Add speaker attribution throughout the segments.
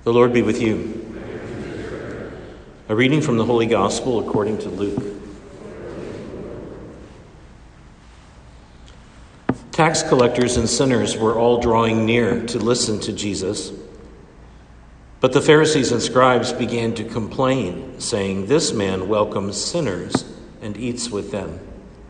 Speaker 1: The Lord be with you. A reading from the Holy Gospel according to Luke. Tax collectors and sinners were all drawing near to listen to Jesus. But the Pharisees and scribes began to complain, saying, "This man welcomes sinners and eats with them."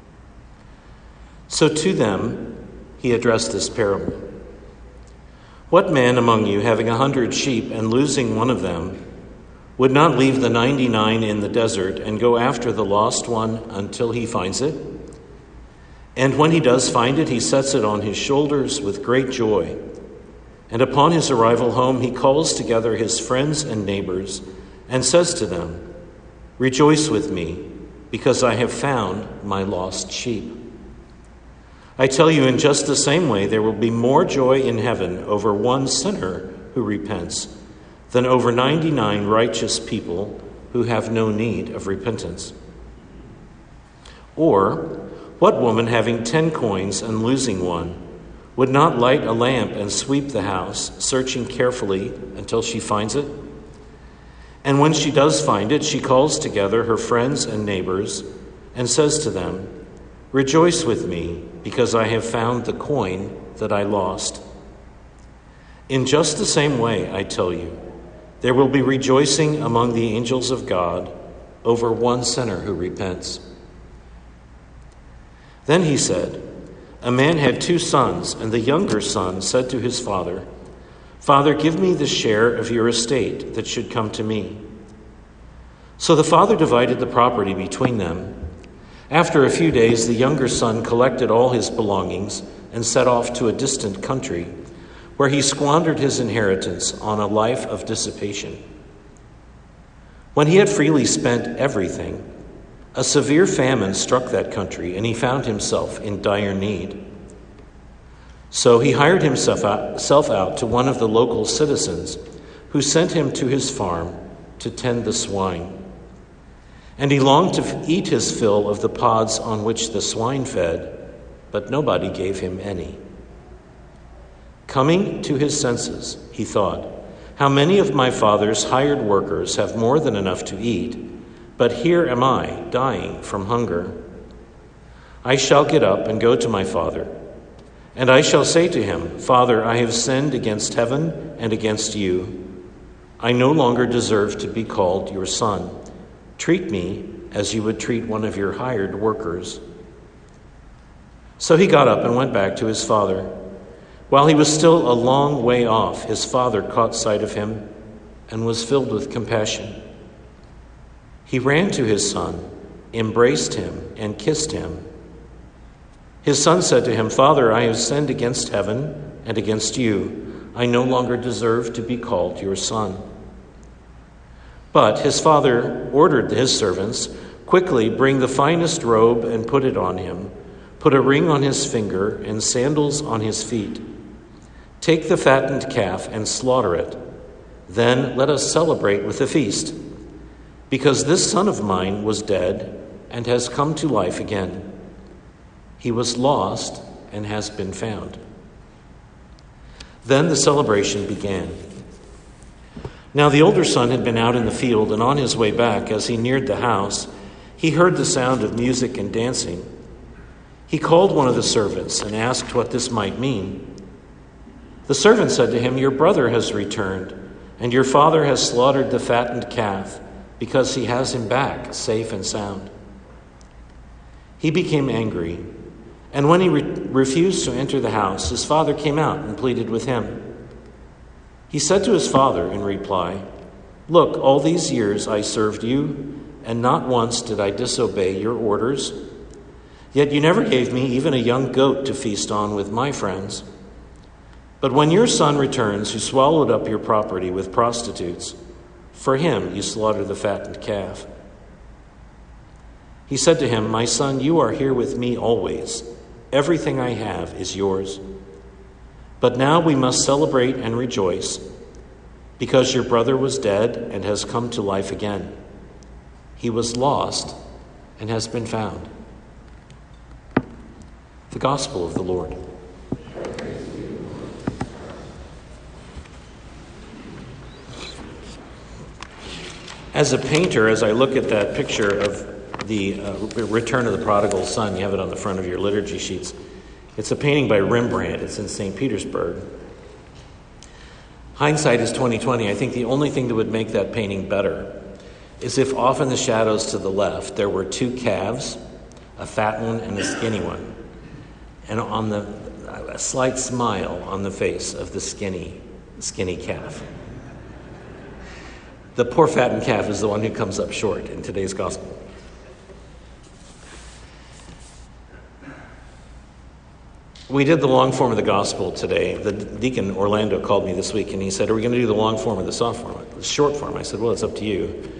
Speaker 1: So to them he addressed this parable. "What man among you, having 100 sheep and losing one of them, would not leave the 99 in the desert and go after the lost one until he finds it? And when he does find it, he sets it on his shoulders with great joy. And upon his arrival home, he calls together his friends and neighbors and says to them, 'Rejoice with me, because I have found my lost sheep.' I tell you, in just the same way, there will be more joy in heaven over one sinner who repents than over 99 righteous people who have no need of repentance. Or, what woman having 10 coins and losing one would not light a lamp and sweep the house, searching carefully until she finds it? And when she does find it, she calls together her friends and neighbors and says to them, 'Rejoice with me, because I have found the coin that I lost.' In just the same way, I tell you, there will be rejoicing among the angels of God over one sinner who repents." Then he said, "A man had 2 sons, and the younger son said to his father, 'Father, give me the share of your estate that should come to me.' So the father divided the property between them. After a few days, the younger son collected all his belongings and set off to a distant country, where he squandered his inheritance on a life of dissipation. When he had freely spent everything, a severe famine struck that country, and he found himself in dire need. So he hired himself out to one of the local citizens, who sent him to his farm to tend the swine. And he longed to eat his fill of the pods on which the swine fed, but nobody gave him any. Coming to his senses, he thought, 'How many of my father's hired workers have more than enough to eat, but here am I, dying from hunger. I shall get up and go to my father, and I shall say to him, Father, I have sinned against heaven and against you. I no longer deserve to be called your son. Treat me as you would treat one of your hired workers.' So he got up and went back to his father. While he was still a long way off, his father caught sight of him and was filled with compassion. He ran to his son, embraced him, and kissed him. His son said to him, 'Father, I have sinned against heaven and against you. I no longer deserve to be called your son.' But his father ordered his servants, 'Quickly bring the finest robe and put it on him. Put a ring on his finger and sandals on his feet. Take the fattened calf and slaughter it. Then let us celebrate with a feast. Because this son of mine was dead and has come to life again. He was lost and has been found.' Then the celebration began. Now the older son had been out in the field, and on his way back, as he neared the house, he heard the sound of music and dancing. He called one of the servants and asked what this might mean. The servant said to him, 'Your brother has returned, and your father has slaughtered the fattened calf, because he has him back safe and sound.' He became angry, and when he refused to enter the house, his father came out and pleaded with him. He said to his father in reply, 'Look, all these years I served you, and not once did I disobey your orders. Yet you never gave me even a young goat to feast on with my friends. But when your son returns, who swallowed up your property with prostitutes, for him you slaughter the fattened calf.' He said to him, 'My son, you are here with me always. Everything I have is yours. But now we must celebrate and rejoice, because your brother was dead and has come to life again. He was lost and has been found.'" The Gospel of the Lord. As a painter, as I look at that picture of the return of the prodigal son, you have it on the front of your liturgy sheets. It's a painting by Rembrandt. It's in St. Petersburg. Hindsight is 20/20. I think the only thing that would make that painting better is if off in the shadows to the left there were two calves, a fat one and a skinny one, and on a slight smile on the face of the skinny calf. The poor fattened calf is the one who comes up short in today's gospel. We did the long form of the gospel today. The deacon Orlando called me this week and he said, "Are we going to do the long form or the soft form?" The short form. I said, "Well, it's up to you."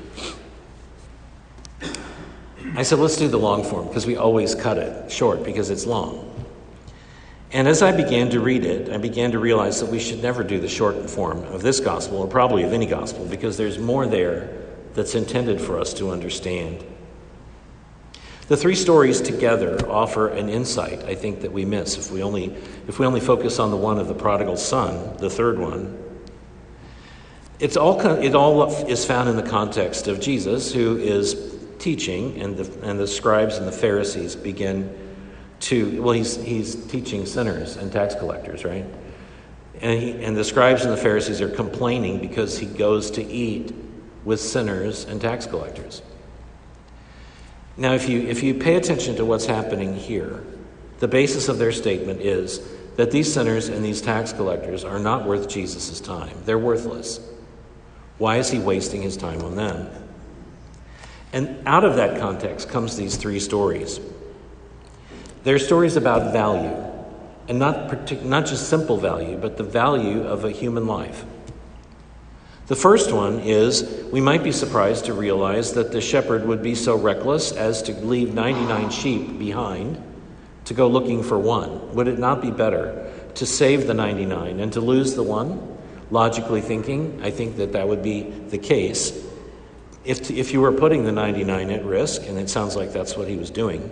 Speaker 1: I said, "Let's do the long form because we always cut it short because it's long." And as I began to read it, I began to realize that we should never do the short form of this gospel, or probably of any gospel, because there's more there that's intended for us to understand. The three stories together offer an insight, I think, that we miss if we only focus on the one of the prodigal son, the third one. It all is found in the context of Jesus, who is teaching, and the scribes and the Pharisees begin to, well, he's teaching sinners and tax collectors, right? And the scribes and the Pharisees are complaining because he goes to eat with sinners and tax collectors. Now, if you pay attention to what's happening here, the basis of their statement is that these sinners and these tax collectors are not worth Jesus' time. They're worthless. Why is he wasting his time on them? And out of that context comes these three stories. They're stories about value, and not just simple value, but the value of a human life. The first one is, we might be surprised to realize that the shepherd would be so reckless as to leave 99 sheep behind to go looking for one. Would it not be better to save the 99 and to lose the one? Logically thinking, I think that would be the case. If you were putting the 99 at risk, and it sounds like that's what he was doing.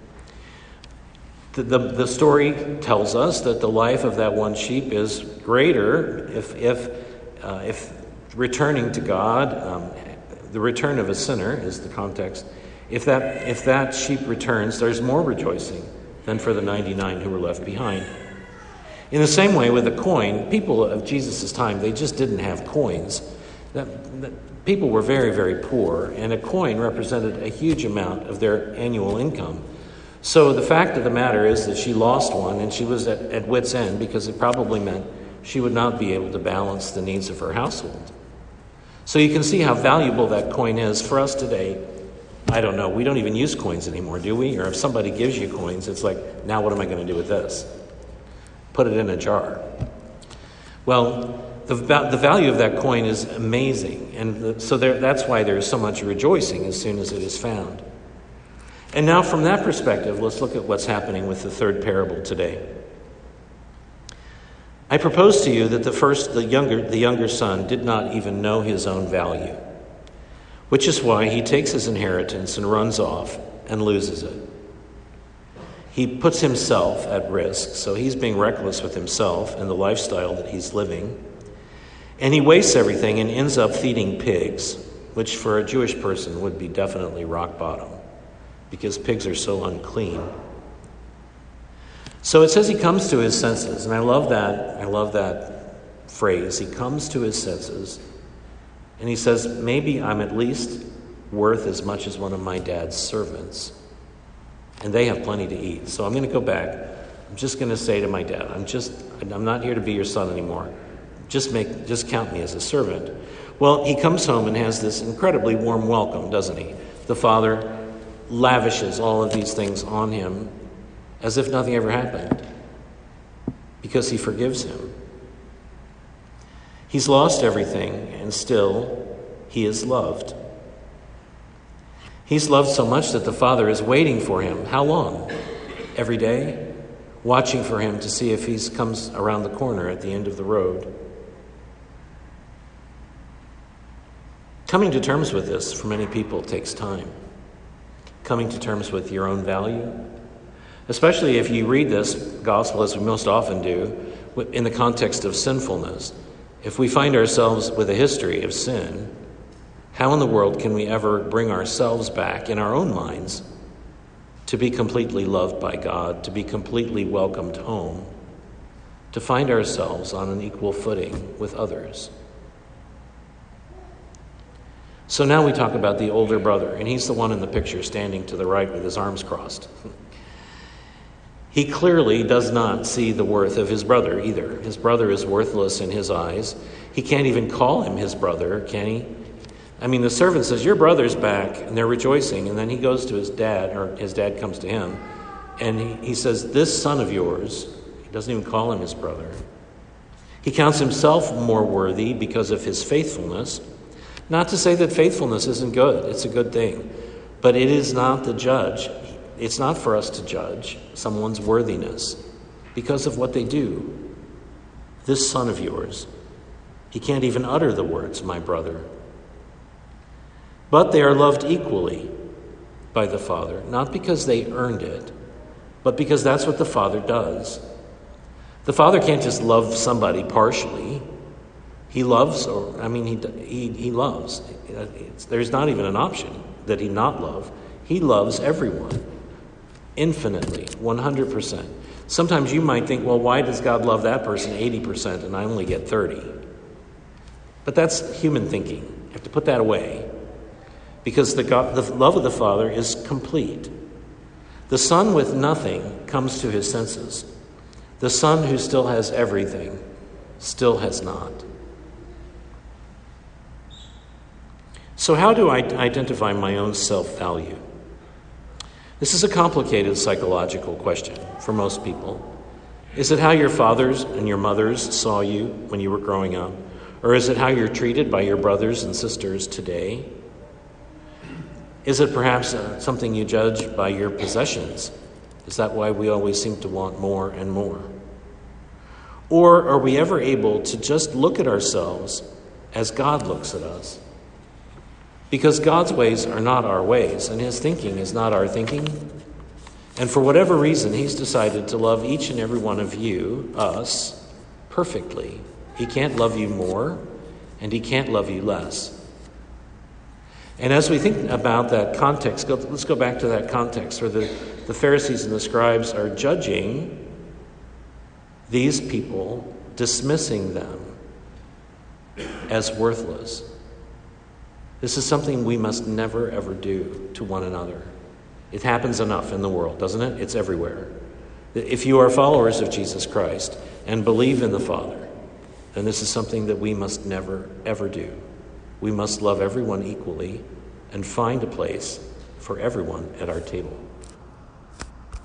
Speaker 1: The story tells us that the life of that one sheep is greater if returning to God, the return of a sinner is the context. If that sheep returns, there's more rejoicing than for the 99 who were left behind. In the same way with a coin, people of Jesus' time, they just didn't have coins. People were very, very poor, and a coin represented a huge amount of their annual income. So the fact of the matter is that she lost one, and she was at wit's end because it probably meant she would not be able to balance the needs of her household. So you can see how valuable that coin is for us today. I don't know, we don't even use coins anymore, do we? Or if somebody gives you coins, it's like, now what am I going to do with this? Put it in a jar. Well, the value of that coin is amazing, and so that's why there is so much rejoicing as soon as it is found. And now from that perspective, let's look at what's happening with the third parable today. I propose to you that the younger son did not even know his own value, which is why he takes his inheritance and runs off and loses it. He puts himself at risk, so he's being reckless with himself and the lifestyle that he's living. And he wastes everything and ends up feeding pigs, which for a Jewish person would be definitely rock bottom, because pigs are so unclean. So it says he comes to his senses, and I love that phrase. He comes to his senses, and he says, maybe I'm at least worth as much as one of my dad's servants, and they have plenty to eat. So I'm going to go back. I'm just going to say to my dad, I'm not here to be your son anymore. Just count me as a servant. Well, he comes home and has this incredibly warm welcome, doesn't he? The father lavishes all of these things on him as if nothing ever happened, because he forgives him. He's lost everything, and still he is loved. He's loved so much that the father is waiting for him. How long? Every day? Watching for him to see if he comes around the corner at the end of the road. Coming to terms with this for many people takes time. Coming to terms with your own value, especially if you read this gospel, as we most often do, in the context of sinfulness. If we find ourselves with a history of sin, How in the world can we ever bring ourselves back in our own minds to be completely loved by God, to be completely welcomed home, to find ourselves on an equal footing with others? So now we talk about the older brother, and he's the one in the picture standing to the right with his arms crossed. He clearly does not see the worth of his brother either. His brother is worthless in his eyes. He can't even call him his brother, can he? I mean, the servant says, "Your brother's back," and they're rejoicing. And then he goes to his dad, or his dad comes to him, and he says, "This son of yours," he doesn't even call him his brother. He counts himself more worthy because of his faithfulness. Not to say that faithfulness isn't good. It's a good thing. But it is not the judge. It's not for us to judge someone's worthiness because of what they do. This son of yours, he can't even utter the words, "my brother." But they are loved equally by the Father, not because they earned it, but because that's what the Father does. The Father can't just love somebody partially. He loves, he loves. There's not even an option that he not love. He loves everyone infinitely, 100%. Sometimes you might think, well, why does God love that person 80% and I only get 30? But that's human thinking. You have to put that away. Because the love of the Father is complete. The Son with nothing comes to his senses. The Son who still has everything still has not. So how do I identify my own self-value? This is a complicated psychological question for most people. Is it how your fathers and your mothers saw you when you were growing up? Or is it how you're treated by your brothers and sisters today? Is it perhaps something you judge by your possessions? Is that why we always seem to want more and more? Or are we ever able to just look at ourselves as God looks at us? Because God's ways are not our ways, and his thinking is not our thinking. And for whatever reason, he's decided to love each and every one of you, us, perfectly. He can't love you more, and he can't love you less. And as we think about that context, let's go back to that context where the Pharisees and the scribes are judging these people, dismissing them as worthless. This is something we must never, ever do to one another. It happens enough in the world, doesn't it? It's everywhere. If you are followers of Jesus Christ and believe in the Father, then this is something that we must never, ever do. We must love everyone equally and find a place for everyone at our table.